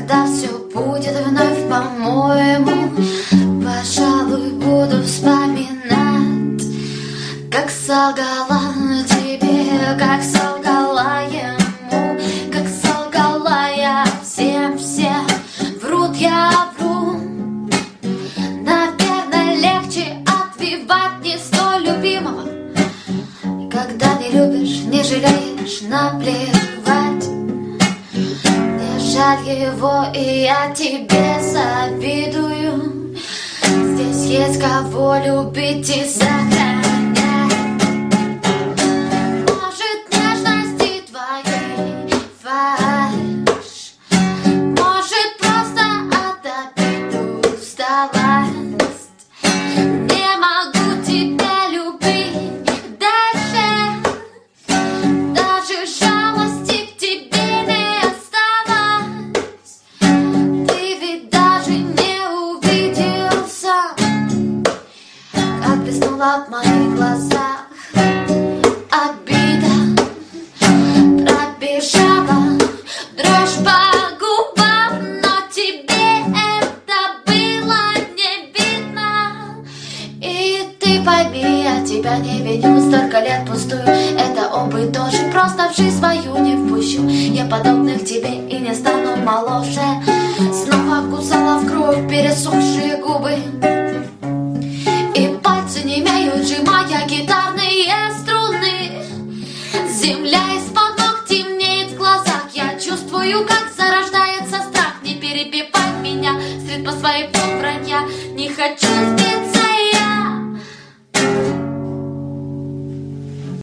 когда все будет вновь по-моему, пожалуй, буду вспоминать, как солгала тебе, как солгала ему, как солгала я всем. Врут, я вру. Наверное, легче отбивать не столь любимого. Когда не любишь, не жалеешь, наплевать. Не жаль его, и я тебе завидую. Здесь есть кого любить и сохранять. Может, нежности твоей фальшь, может, просто от обид усталость. Не могу тебя любить дальше, даже жалости к тебе не осталось. Ты ведь даже не увидел сам, как блеснула в моих глазах обида. Пробежала дрожь по губам, но тебе это было не видно. И ты пойми, я тебя не виню, столько лет пустую, это опыт тоже, просто в жизнь свою не впущу. Я подобных тебе и не стану моложе. Снова кусала в кровь пересохшие губы, и пальцы немеют, сжимая гитарные струны. Земля из-под ног темнеет в глазах, я чувствую, как зарождается страх. Не перебивай меня, средь по своей вранья, не хочу сбиться